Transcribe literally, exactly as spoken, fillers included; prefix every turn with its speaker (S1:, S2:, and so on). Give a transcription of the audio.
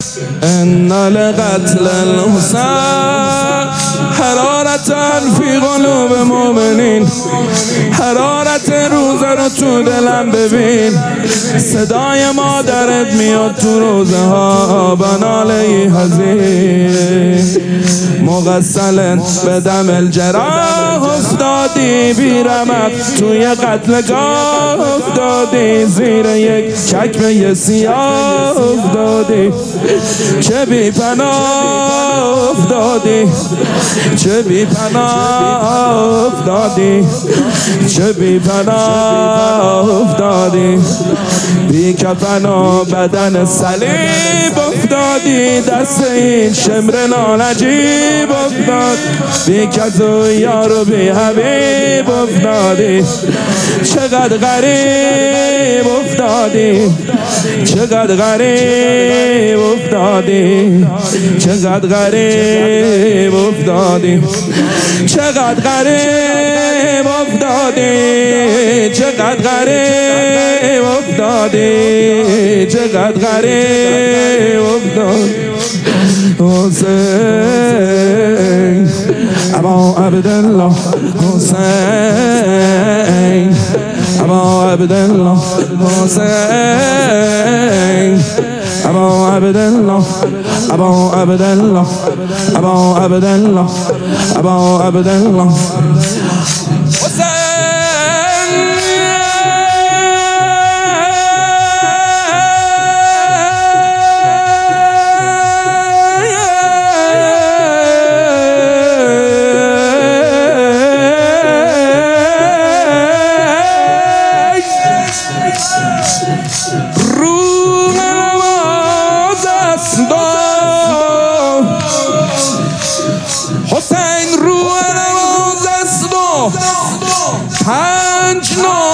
S1: ان لقتل الحسین حرارتا فی قلوب مؤمنین. حرارت روزه رو تو دلم ببین، صدای مادرت میاد تو روزه ها با ناله حزین. مغسل به دم الجراح افتادی، بی رمق توی قتلگاه افتادی، زیر یک چکمه سیاه افتادی. چه بی پناه افتادی، چه بی پناه افتادی، چه بی پناه افتادی. بی کفن و بدن صلیب افتادی، دست این شمر نالجیب افتاد. بی کس و یار و بی حبیب افتادی. چقدر غریب افتادی، چقدر غریب افتادی، چقدر غریب افتادی، چقدر غریب افتادی، چقدر غریب افتادی، چقدر غریب افتادی. حسین ابا عبدالله، حسین ابا عبدالله، حسین ابا عبدالله، ابا عبدالله، ابا عبدالله، ابا عبدالله. حسین رو نواز است و پنج نو